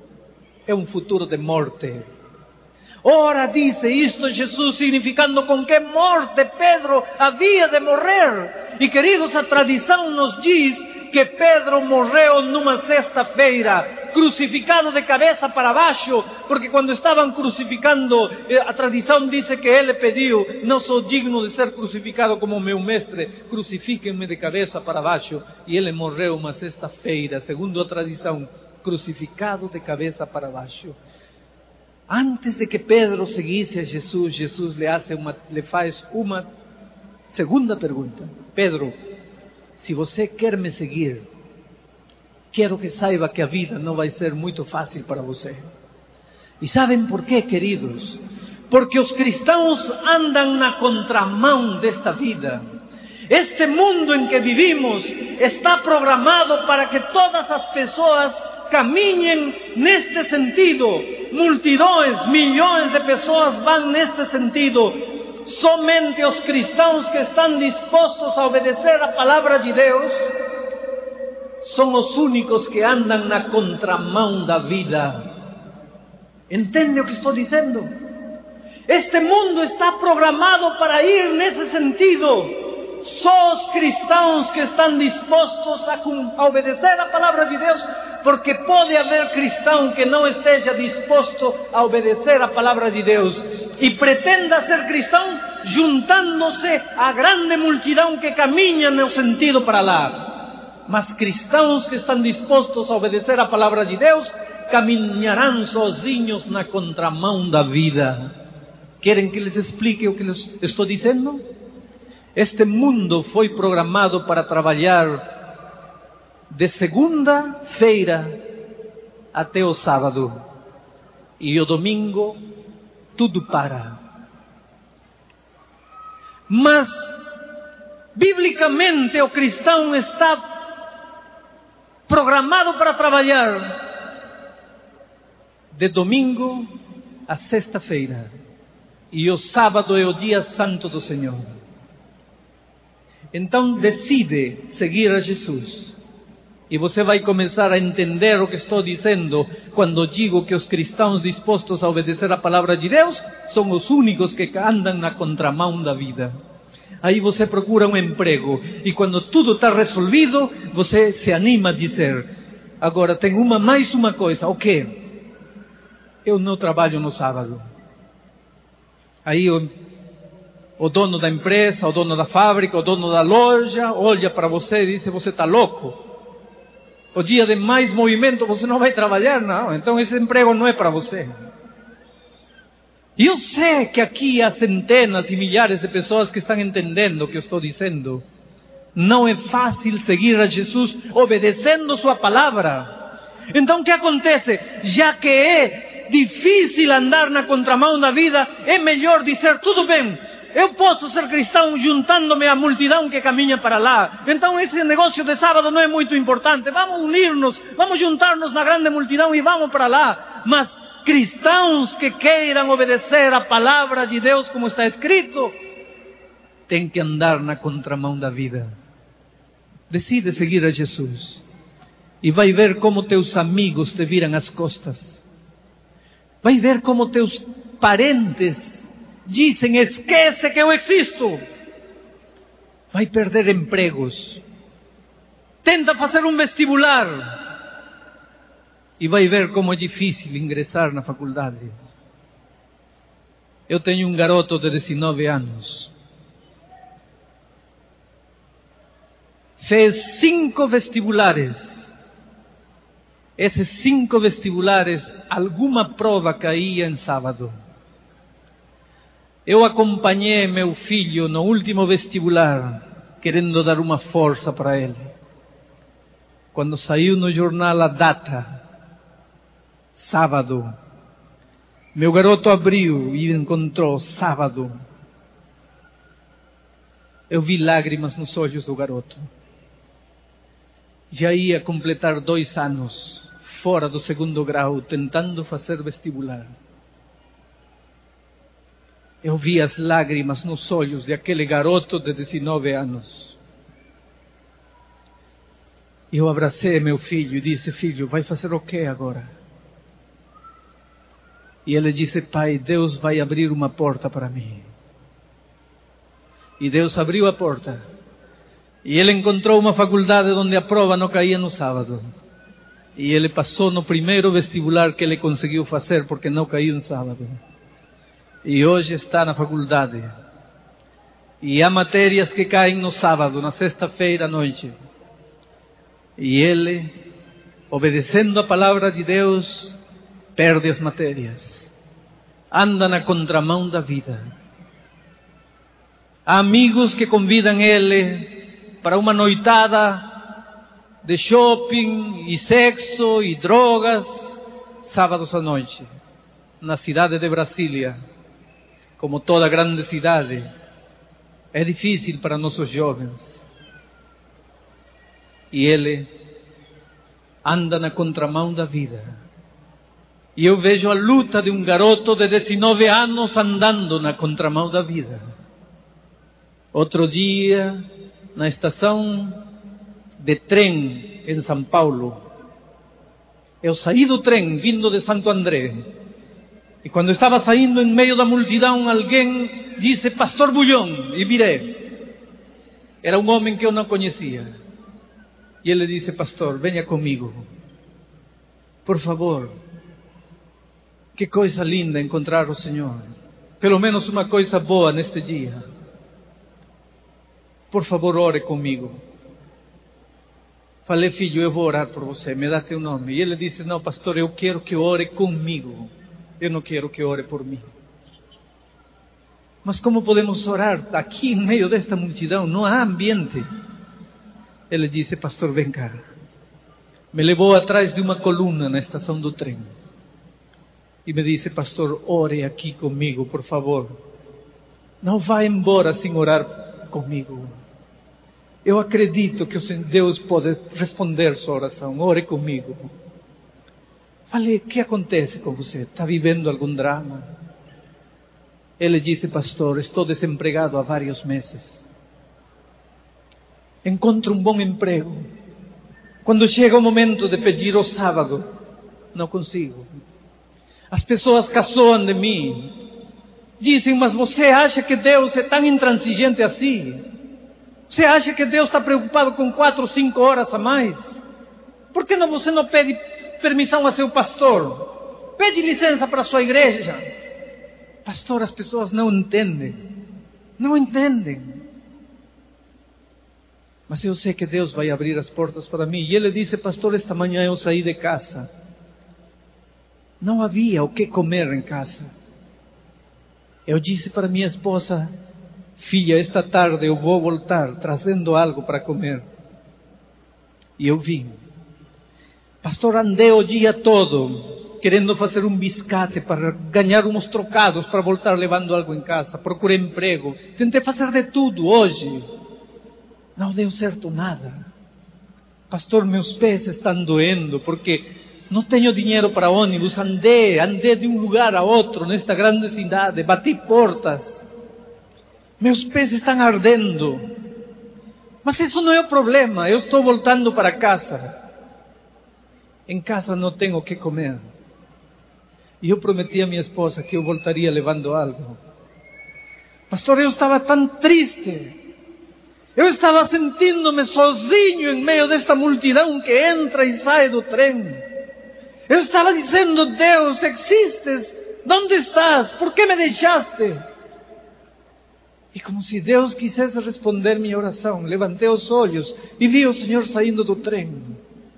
É um futuro de morte. Ora, disse isto Jesus, significando com que morte Pedro havia de morrer. E queridos, a tradição nos diz que Pedro morreu numa sexta-feira, crucificado de cabeça para baixo, porque quando estavam crucificando, a tradição diz que ele pediu: não sou digno de ser crucificado como meu mestre, crucifiquem-me de cabeça para baixo. E ele morreu uma sexta-feira, segundo a tradição, crucificado de cabeça para baixo. Antes de que Pedro seguisse a Jesus, Jesus lhe, hace uma, lhe faz uma segunda pergunta: Pedro, se você quer me seguir, quero que saiba que a vida não vai ser muito fácil para você. E sabem por quê, queridos? Porque os cristãos andam na contramão desta vida. Este mundo em que vivimos está programado para que todas as pessoas caminhem neste sentido. Multidões, milhões de pessoas vão neste sentido. Somente os cristãos que estão dispostos a obedecer a palavra de Deus são os únicos que andam na contramão da vida. Entende o que estou dizendo? Este mundo está programado para ir nesse sentido. Só os cristãos que estão dispostos a, a obedecer a palavra de Deus, porque pode haver cristão que não esteja disposto a obedecer a palavra de Deus e pretenda ser cristão juntando-se à grande multidão que caminha no sentido para lá. Mas cristãos que estão dispostos a obedecer a palavra de Deus caminharão sozinhos na contramão da vida. Querem que lhes explique o que lhes estou dizendo? Este mundo foi programado para trabalhar de segunda-feira até o sábado. E o domingo tudo para. Mas, biblicamente, o cristão está programado para trabalhar de domingo a sexta-feira. E o sábado é o dia santo do Senhor. Então decide seguir a Jesus. E você vai começar a entender o que estou dizendo quando digo que os cristãos dispostos a obedecer a palavra de Deus são os únicos que andam na contramão da vida. Aí você procura um emprego e quando tudo está resolvido, você se anima a dizer: agora tem uma mais uma coisa. O quê? Eu não trabalho no sábado. Aí o, o dono da empresa, o dono da fábrica, o dono da loja olha para você e diz: você está louco. O dia de mais movimento você não vai trabalhar, não. Então esse emprego não é para você. E eu sei que aqui há centenas e milhares de pessoas que estão entendendo o que eu estou dizendo. Não é fácil seguir a Jesus obedecendo sua palavra. Então o que acontece? Já que é difícil andar na contramão da vida, é melhor dizer, tudo bem, eu posso ser cristão juntando-me à multidão que caminha para lá. Então esse negócio de sábado não é muito importante. Vamos unir-nos, vamos juntar-nos na grande multidão e vamos para lá. Mas cristãos que queiram obedecer a palavra de Deus como está escrito, tem que andar na contramão da vida. Decide seguir a Jesus e vai ver como teus amigos te viram as costas. Vai ver como teus parentes dizem, esquece que eu existo. Vai perder empregos. Tenta fazer um vestibular e vai ver como é difícil ingressar na faculdade. Eu tenho um garoto de dezenove anos. Fez cinco vestibulares. Esses cinco vestibulares, alguma prova caía em sábado. Eu acompanhei meu filho no último vestibular, querendo dar uma força para ele. Quando saiu no jornal a data, sábado, meu garoto abriu e encontrou sábado. Eu vi lágrimas nos olhos do garoto. Já ia completar dois anos fora do segundo grau, tentando fazer vestibular. Eu vi as lágrimas nos olhos de aquele garoto de dezenove anos. Eu abracei meu filho e disse, filho, vai fazer o que agora? E ele disse, pai, Deus vai abrir uma porta para mim. E Deus abriu a porta. E ele encontrou uma faculdade onde a prova não caía no sábado. E ele passou no primeiro vestibular que ele conseguiu fazer, porque não caiu no sábado. E hoje está na faculdade. E há matérias que caem no sábado, na sexta-feira à noite. E ele, obedecendo a palavra de Deus, perde as matérias. Anda na contramão da vida. Há amigos que convidam ele para uma noitada de shopping e sexo e drogas, sábados à noite, na cidade de Brasília, como toda grande cidade. É difícil para nossos jovens. E ele anda na contramão da vida. E eu vejo a luta de um garoto de dezenove anos andando na contramão da vida. Outro dia, na estação de trem em São Paulo, eu saí do trem vindo de Santo André, e quando estava saindo em meio da multidão, alguém disse, Pastor Bulhão, e virei. Era um homem que eu não conhecia, e ele disse, pastor, venha comigo, por favor. Que coisa linda encontrar o Senhor, pelo menos uma coisa boa neste dia. Por favor, ore comigo. Falei, filho, eu vou orar por você, me dá teu nome. E ele disse, não, pastor, eu quero que ore comigo. Eu não quero que ore por mim. Mas como podemos orar aqui em meio desta multidão? Não há ambiente. Ele disse, pastor, vem cá. Me levou atrás de uma coluna na estação do trem. E me disse, pastor, ore aqui comigo, por favor. Não vá embora sem orar comigo. Eu acredito que Deus pode responder sua oração. Ore comigo. Falei, o que acontece com você? Está vivendo algum drama? Ele disse, pastor, estou desempregado há vários meses. Encontro um bom emprego. Quando chega o momento de pedir o sábado, não consigo. As pessoas caçoam de mim. Dizem, mas você acha que Deus é tão intransigente assim? Você acha que Deus está preocupado com quatro ou cinco horas a mais? Por que não, você não pede permissão a seu pastor? Pede licença para a sua igreja. Pastor, as pessoas não entendem. Não entendem. Mas eu sei que Deus vai abrir as portas para mim. E ele disse, pastor, esta manhã eu saí de casa. Não havia o que comer em casa. Eu disse para minha esposa, filha, esta tarde eu vou voltar trazendo algo para comer. E eu vim. Pastor, andei o dia todo querendo fazer um biscate para ganhar uns trocados para voltar levando algo em casa. Procurei emprego, tentei fazer de tudo hoje. Não deu certo nada. Pastor, meus pés estão doendo porque não tenho dinheiro para ônibus. Andei, andei de um lugar a outro nesta grande cidade, bati portas. Meus pés estão ardendo. Mas isso não é o problema, eu estou voltando para casa. Em casa não tenho o que comer. E eu prometi a minha esposa que eu voltaria levando algo. Pastor, eu estava tão triste. Eu estava sentindo-me sozinho em meio desta multidão que entra e sai do trem. Eu estava dizendo, Deus, existes? ¿Dónde estás? ¿Por que me deixaste? E como se Deus quisesse responder minha oração, levantei os olhos e vi o Senhor saindo do trem.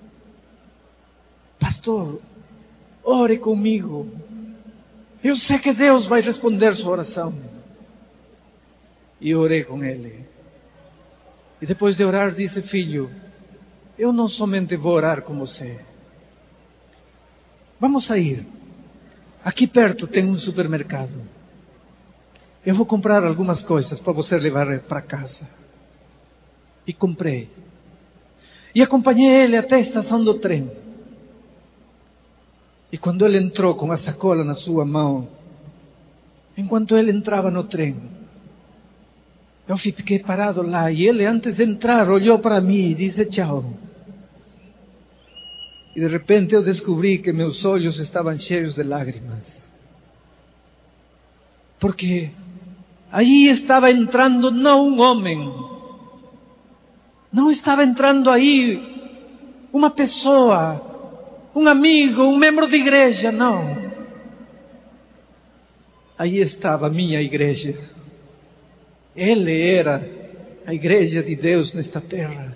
Pastor, ore comigo. Eu sei que Deus vai responder sua oração. E orei com ele. E depois de orar disse, filho, eu não somente vou orar com você. Vamos sair. Aqui perto tem um supermercado. Eu vou comprar algumas coisas para você levar para casa. E comprei. E acompanhei ele até a estação do trem. E quando ele entrou com a sacola na sua mão, enquanto ele entrava no trem, eu fiquei parado lá. E ele, antes de entrar, olhou para mim e disse tchau. E de repente eu descobri que meus olhos estavam cheios de lágrimas. Porque aí estava entrando não um homem, não estava entrando aí uma pessoa, um amigo, um membro de igreja, não. Aí estava a minha igreja. Ele era a igreja de Deus nesta terra.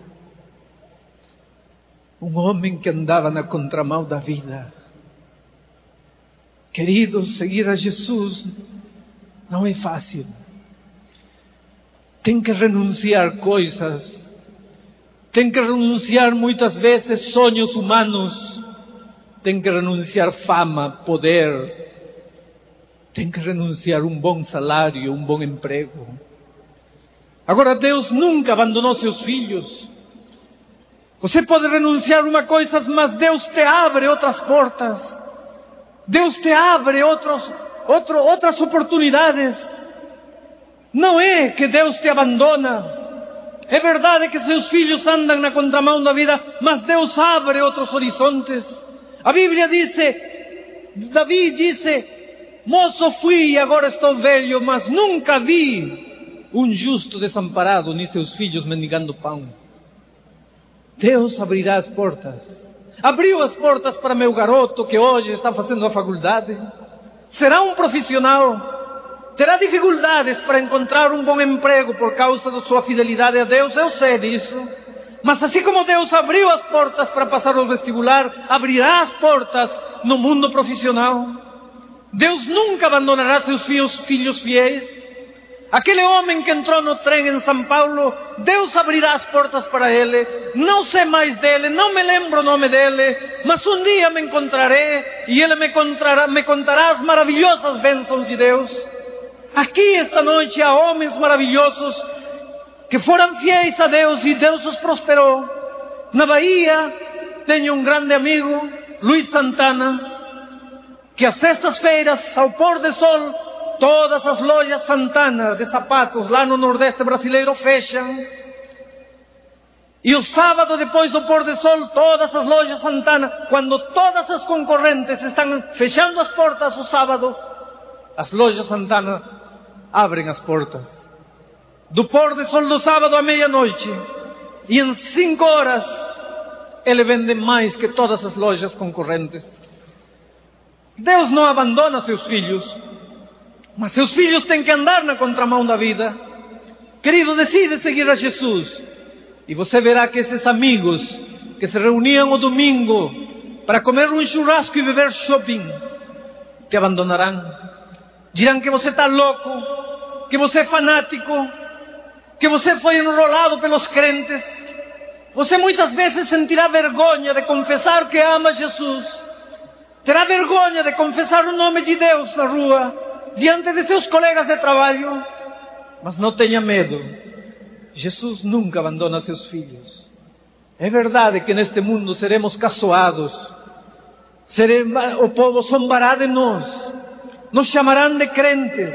Um homem que andava na contramão da vida. Queridos, seguir a Jesus não é fácil. Tem que renunciar coisas. Tem que renunciar muitas vezes sonhos humanos. Tem que renunciar fama, poder. Tem que renunciar um bom salário, um bom emprego. Agora, Deus nunca abandonou seus filhos. Você pode renunciar a uma coisa, mas Deus te abre outras portas. Deus te abre outros, outro, outras oportunidades. Não é que Deus te abandona. É verdade que seus filhos andam na contramão da vida, mas Deus abre outros horizontes. A Bíblia diz, Davi disse, moço fui e agora estou velho, mas nunca vi um justo desamparado, nem seus filhos mendigando pão. Deus abrirá as portas. Abriu as portas para meu garoto que hoje está fazendo a faculdade. Será um profissional. Terá dificuldades para encontrar um bom emprego por causa da sua fidelidade a Deus. Eu sei disso. Mas assim como Deus abriu as portas para passar o vestibular, abrirá as portas no mundo profissional. Deus nunca abandonará seus filhos, filhos fiéis. Aquele homem que entrou no trem em São Paulo, Deus abrirá as portas para ele. Não sei mais dele, não me lembro o nome dele, mas um dia me encontrarei e ele me contará, me contará as maravilhosas bênçãos de Deus. Aqui esta noite há homens maravilhosos que foram fiéis a Deus e Deus os prosperou. Na Bahia tenho um grande amigo, Luiz Santana, que às sextas-feiras, ao pôr do sol, todas as lojas Santana de sapatos lá no Nordeste brasileiro fecham. E o sábado, depois do pôr do sol, todas as lojas Santana, quando todas as concorrentes estão fechando as portas o sábado, as lojas Santana abrem as portas. Do pôr do sol do sábado à meia-noite. E em cinco horas, ele vende mais que todas as lojas concorrentes. Deus não abandona seus filhos. Mas seus filhos têm que andar na contramão da vida. Querido, decide seguir a Jesus. E você verá que esses amigos que se reuniam no domingo para comer um churrasco e beber shopping, te abandonarão. Dirão que você está louco, que você é fanático, que você foi enrolado pelos crentes. Você muitas vezes sentirá vergonha de confessar que ama Jesus. Terá vergonha de confessar o nome de Deus na rua, diante de seus colegas de trabalho. Mas não tenha medo. Jesus nunca abandona seus filhos. É verdade que neste mundo seremos caçoados. Seremos, o povo zombará de nós. Nos chamarão de crentes,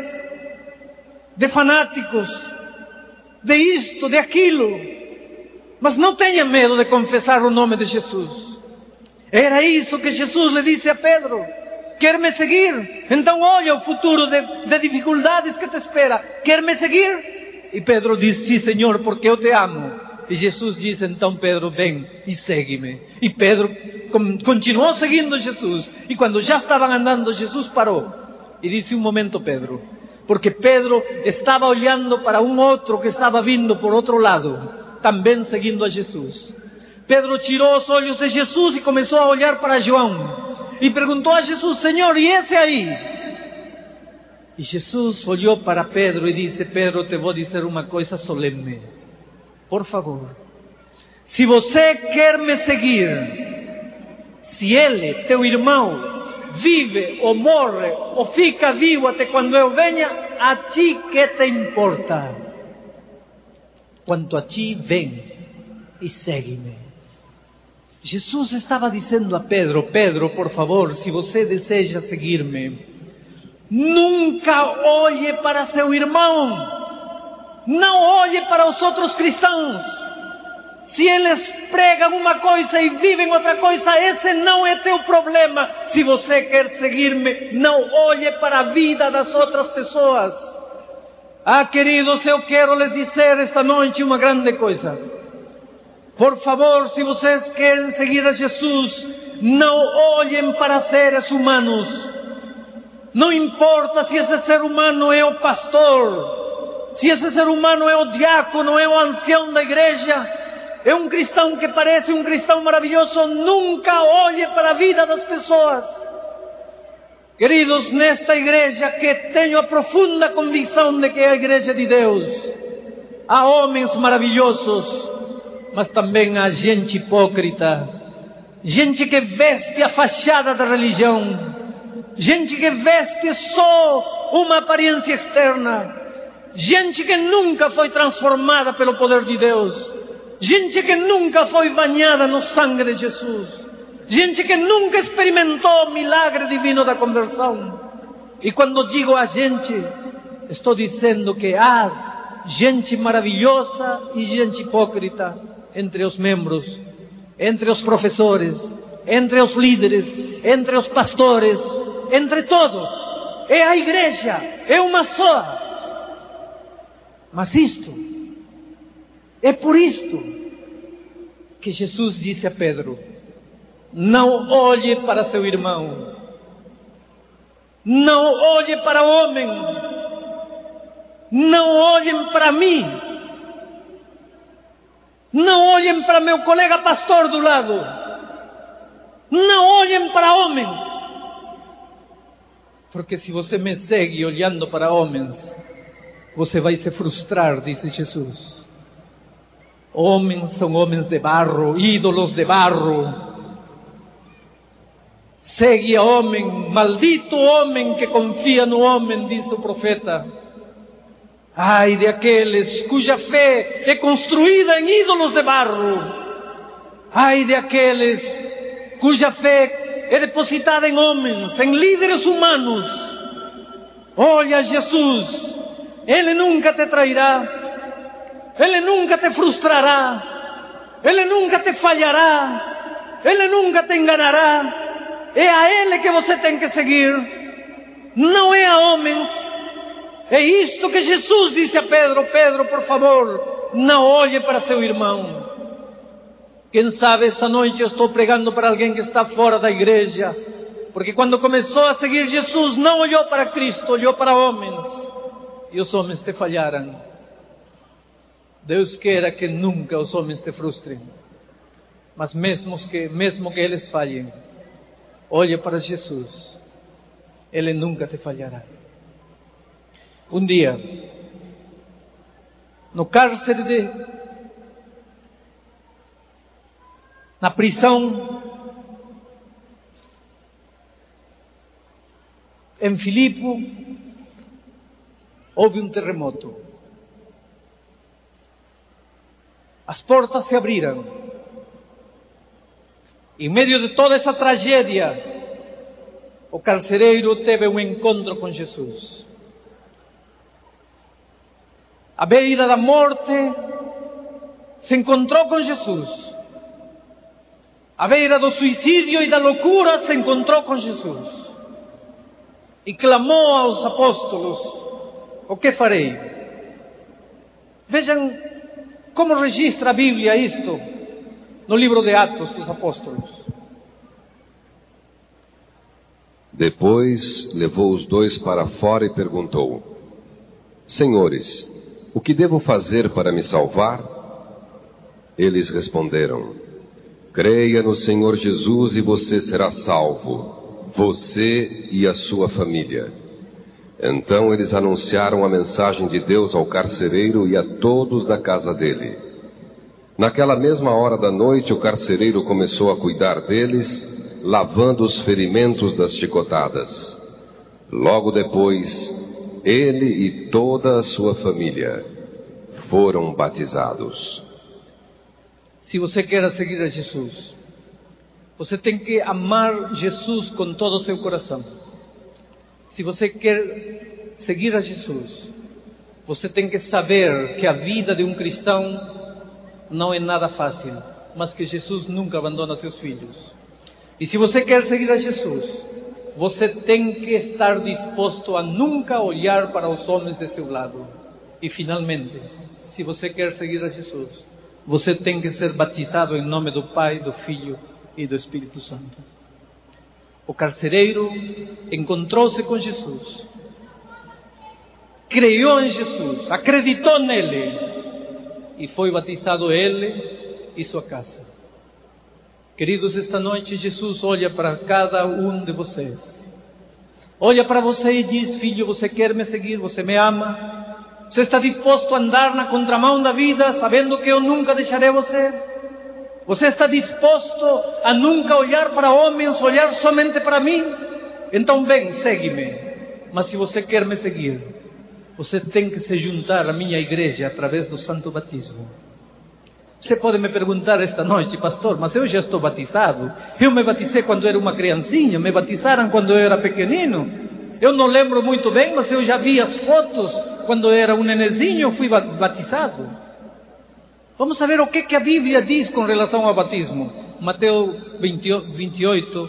de fanáticos, de isto, de aquilo. Mas não tenha medo de confessar o nome de Jesus. Era isso que Jesus lhe disse a Pedro. Quer me seguir? Então olha o futuro de, de dificuldades que te espera. Quer me seguir? E Pedro disse, sim, Senhor, porque eu te amo. E Jesus disse, então Pedro, vem e segue-me. E Pedro continuou seguindo Jesus. E quando já estavam andando, Jesus parou. E disse, um momento, Pedro. Porque Pedro estava olhando para um outro que estava vindo por outro lado, também seguindo a Jesus. Pedro tirou os olhos de Jesus e começou a olhar para João. E perguntou a Jesus, Senhor, e esse aí? E Jesus olhou para Pedro e disse, Pedro, te vou dizer uma coisa solene. Por favor, se você quer me seguir, se ele, teu irmão, vive ou morre ou fica vivo até quando eu venha, a ti que te importa? Quanto a ti, vem e segue-me. Jesus estava dizendo a Pedro, Pedro, por favor, se você deseja seguir-me, nunca olhe para seu irmão, não olhe para os outros cristãos. Se eles pregam uma coisa e vivem outra coisa, esse não é teu problema. Se você quer seguir-me, não olhe para a vida das outras pessoas. Ah, queridos, eu quero lhes dizer esta noite uma grande coisa. Por favor, se vocês querem seguir a Jesus, não olhem para seres humanos. Não importa se esse ser humano é o pastor, se esse ser humano é o diácono, é o ancião da igreja, é um cristão que parece um cristão maravilhoso, nunca olhe para a vida das pessoas. Queridos, nesta igreja que tenho a profunda convicção de que é a igreja de Deus, há homens maravilhosos, mas também há gente hipócrita, gente que veste a fachada da religião, gente que veste só uma aparência externa, gente que nunca foi transformada pelo poder de Deus, gente que nunca foi banhada no sangue de Jesus, gente que nunca experimentou o milagre divino da conversão. E quando digo a gente, estou dizendo que há gente maravilhosa e gente hipócrita entre os membros, entre os professores, entre os líderes, entre os pastores, entre todos. É a igreja, é uma só. Mas isto, é por isto que Jesus disse a Pedro, não olhe para seu irmão, não olhe para o homem, não olhem para mim, não olhem para meu colega pastor do lado, não olhem para homens, porque se você me segue olhando para homens, você vai se frustrar, disse Jesus. Homens são homens de barro, ídolos de barro. Segue a homem, maldito homem que confia no homem, diz o profeta. Ai de aqueles cuja fé é construída em ídolos de barro. Ai de aqueles cuja fé é depositada em homens, em líderes humanos. Olha Jesus, Ele nunca te trairá, Ele nunca te frustrará, Ele nunca te falhará, Ele nunca te enganará. É a Ele que você tem que seguir, não é a homens. É isto que Jesus disse a Pedro, Pedro, por favor, não olhe para seu irmão. Quem sabe esta noite eu estou pregando para alguém que está fora da igreja, porque quando começou a seguir Jesus, não olhou para Cristo, olhou para homens, e os homens te falharam. Deus queira que nunca os homens te frustrem, mas mesmo que, mesmo que eles falhem, olhe para Jesus, Ele nunca te falhará. Um dia, no cárcere de, na prisão, em Filipe, houve um terremoto. As portas se abriram. Em meio de toda essa tragédia, o carcereiro teve um encontro com Jesus. À beira da morte, se encontrou com Jesus. À beira do suicídio e da loucura, se encontrou com Jesus. E clamou aos apóstolos: o que farei? Vejam como registra a Bíblia isto no livro de Atos dos Apóstolos. Depois levou os dois para fora e perguntou: Senhores, o que devo fazer para me salvar? Eles responderam: creia no Senhor Jesus e você será salvo, você e a sua família. Então eles anunciaram a mensagem de Deus ao carcereiro e a todos da casa dele. Naquela mesma hora da noite, o carcereiro começou a cuidar deles, lavando os ferimentos das chicotadas. Logo depois, ele e toda a sua família foram batizados. Se você quer seguir a Jesus, você tem que amar Jesus com todo o seu coração. Se você quer seguir a Jesus, você tem que saber que a vida de um cristão não é nada fácil, mas que Jesus nunca abandona seus filhos. E se você quer seguir a Jesus, você tem que estar disposto a nunca olhar para os homens de seu lado. E finalmente, se você quer seguir a Jesus, você tem que ser batizado em nome do Pai, do Filho e do Espírito Santo. O carcereiro encontrou-se com Jesus, creu em Jesus, acreditou nele e foi batizado ele e sua casa. Queridos, esta noite Jesus olha para cada um de vocês. Olha para você e diz: filho, você quer me seguir? Você me ama? Você está disposto a andar na contramão da vida, sabendo que eu nunca deixarei você? Você está disposto a nunca olhar para homens, olhar somente para mim? Então vem, segue-me. Mas se você quer me seguir, você tem que se juntar à minha igreja através do santo batismo. Você pode me perguntar esta noite: pastor, mas eu já estou batizado. Eu me batizei quando era uma criancinha, me batizaram quando eu era pequenino. Eu não lembro muito bem, mas eu já vi as fotos. Quando eu era um nenezinho, eu fui batizado. Vamos saber o que, que a Bíblia diz com relação ao batismo. Mateus vinte e oito,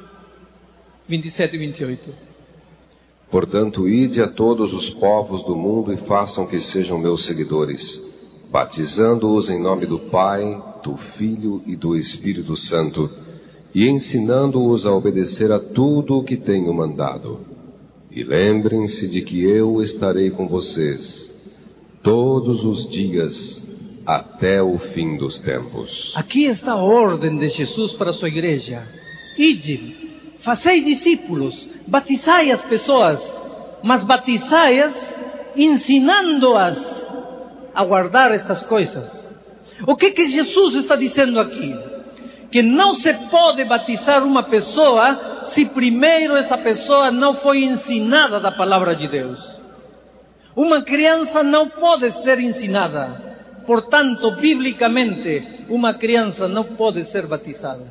vinte e sete e vinte e oito. Portanto, ide a todos os povos do mundo e façam que sejam meus seguidores, batizando-os em nome do Pai, do Filho e do Espírito Santo, e ensinando-os a obedecer a tudo o que tenho mandado. E lembrem-se de que eu estarei com vocês todos os dias até o fim dos tempos. Aqui está a ordem de Jesus para a sua igreja. Ide, fazei discípulos, batizai as pessoas, mas batizai-as ensinando-as a guardar estas coisas. O que que Jesus está dizendo aqui? Que não se pode batizar uma pessoa se primeiro essa pessoa não foi ensinada da palavra de Deus. Uma criança não pode ser ensinada. Portanto, biblicamente, uma criança não pode ser batizada.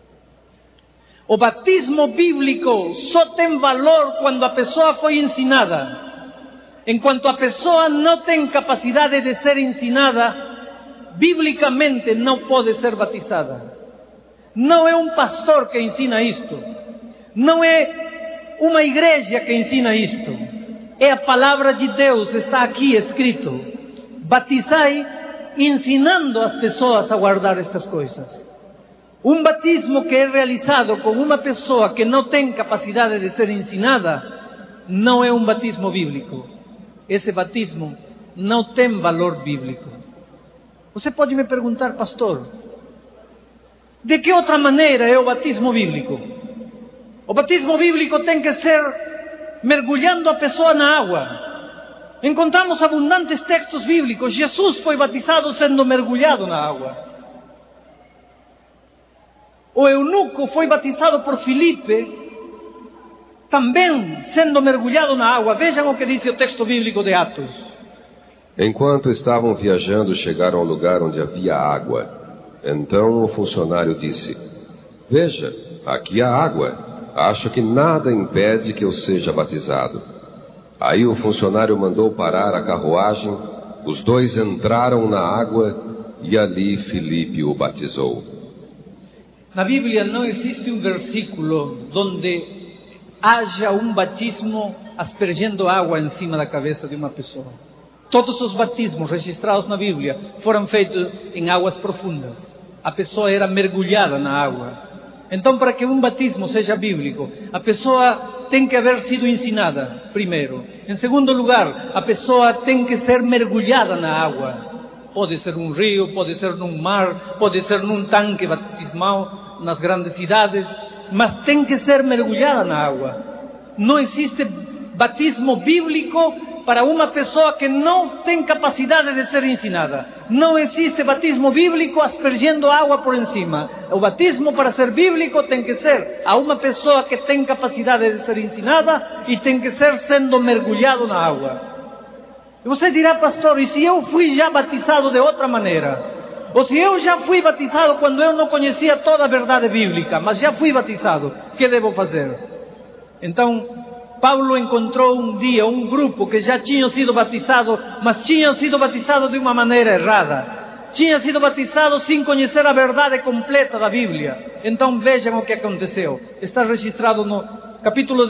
O batismo bíblico só tem valor quando a pessoa foi ensinada. Enquanto a pessoa não tem capacidade de ser ensinada, biblicamente não pode ser batizada. Não é um pastor que ensina isto. Não é uma igreja que ensina isto. É a palavra de Deus, está aqui escrito. Batizai ensinando as pessoas a guardar estas coisas. Um batismo que é realizado com uma pessoa que não tem capacidade de ser ensinada, não é um batismo bíblico. Esse batismo não tem valor bíblico. Você pode me perguntar: pastor, de que outra maneira é o batismo bíblico? O batismo bíblico tem que ser mergulhando a pessoa na água. Encontramos abundantes textos bíblicos. Jesus foi batizado sendo mergulhado na água. O eunuco foi batizado por Filipe, também sendo mergulhado na água. Vejam o que diz o texto bíblico de Atos. Enquanto estavam viajando, chegaram ao lugar onde havia água. Então o funcionário disse: Veja, aqui há água. Acho que nada impede que eu seja batizado. Aí o funcionário mandou parar a carruagem. Os dois entraram na água e ali Filipe o batizou. Na Bíblia não existe um versículo onde haja um batismo aspergindo água em cima da cabeça de uma pessoa. Todos os batismos registrados na Bíblia foram feitos em águas profundas. A pessoa era mergulhada na água. Então, para que um batismo seja bíblico, a pessoa tem que haver sido ensinada, primeiro. Em segundo lugar, a pessoa tem que ser mergulhada na água. Pode ser um rio, pode ser num mar, pode ser num tanque batismal, nas grandes cidades, mas tem que ser mergulhada na água. Não existe batismo bíblico para uma pessoa que não tem capacidade de ser ensinada. Não existe batismo bíblico aspergindo água por cima. O batismo, para ser bíblico, tem que ser a uma pessoa que tem capacidade de ser ensinada e tem que ser sendo mergulhado na água. E você dirá: pastor, e se eu fui já batizado de outra maneira? Ou se eu já fui batizado quando eu não conhecia toda a verdade bíblica, mas já fui batizado, o que devo fazer? Então, Paulo encontrou um dia um grupo que já tinham sido batizados, mas tinham sido batizados de uma maneira errada. Tinham sido batizados sem conhecer a verdade completa da Bíblia. Então vejam o que aconteceu. Está registrado no capítulo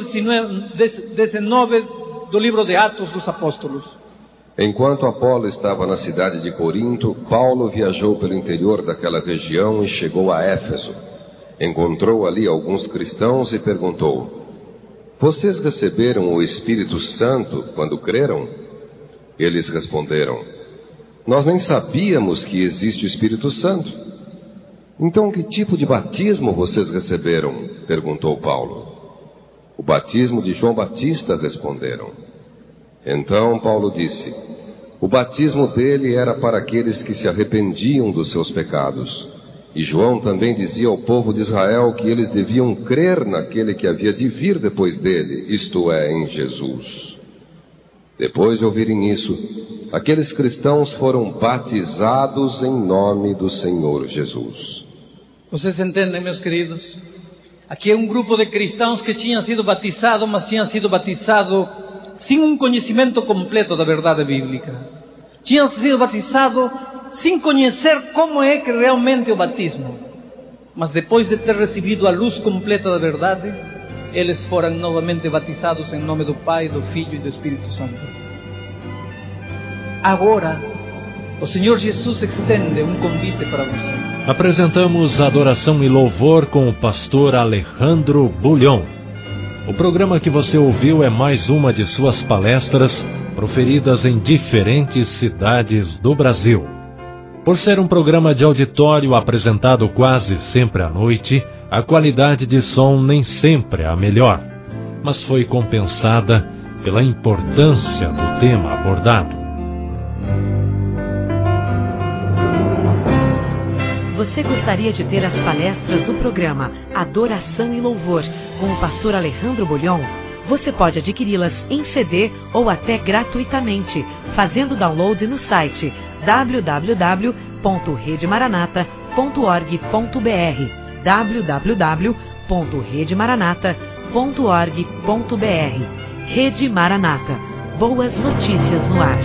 dezenove do livro de Atos dos Apóstolos. Enquanto Apolo estava na cidade de Corinto, Paulo viajou pelo interior daquela região e chegou a Éfeso. Encontrou ali alguns cristãos e perguntou: Vocês receberam o Espírito Santo quando creram? Eles responderam: Nós nem sabíamos que existe o Espírito Santo. Então, que tipo de batismo vocês receberam? Perguntou Paulo. O batismo de João Batista, responderam. Então Paulo disse: O batismo dele era para aqueles que se arrependiam dos seus pecados. E João também dizia ao povo de Israel que eles deviam crer naquele que havia de vir depois dele, isto é, em Jesus. Depois de ouvirem isso, aqueles cristãos foram batizados em nome do Senhor Jesus. Vocês entendem, meus queridos? Aqui é um grupo de cristãos que tinham sido batizados, mas tinham sido batizados sem um conhecimento completo da verdade bíblica. Tinham sido batizados sem conhecer como é que realmente é o batismo. Mas depois de ter recebido a luz completa da verdade, eles foram novamente batizados em nome do Pai, do Filho e do Espírito Santo. Agora, o Senhor Jesus estende um convite para você. Apresentamos Adoração e Louvor com o pastor Alejandro Bullion. O programa que você ouviu é mais uma de suas palestras proferidas em diferentes cidades do Brasil. Por ser um programa de auditório apresentado quase sempre à noite, a qualidade de som nem sempre é a melhor, mas foi compensada pela importância do tema abordado. Você gostaria de ter as palestras do programa Adoração e Louvor com o pastor Alejandro Bullion? Você pode adquiri-las em C D ou até gratuitamente, fazendo download no site w w w ponto rede maranata ponto org ponto b r w w w ponto rede maranata ponto org ponto b r. Rede Maranata. Boas notícias no ar.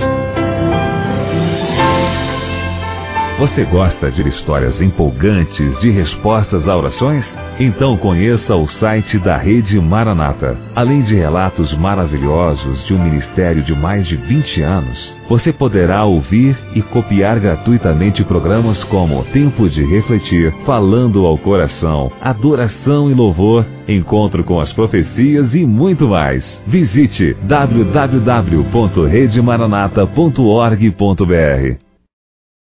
Você gosta de histórias empolgantes de respostas a orações? Então conheça o site da Rede Maranata. Além de relatos maravilhosos de um ministério de mais de vinte anos, você poderá ouvir e copiar gratuitamente programas como Tempo de Refletir, Falando ao Coração, Adoração e Louvor, Encontro com as Profecias e muito mais. Visite w w w ponto rede maranata ponto org ponto b r.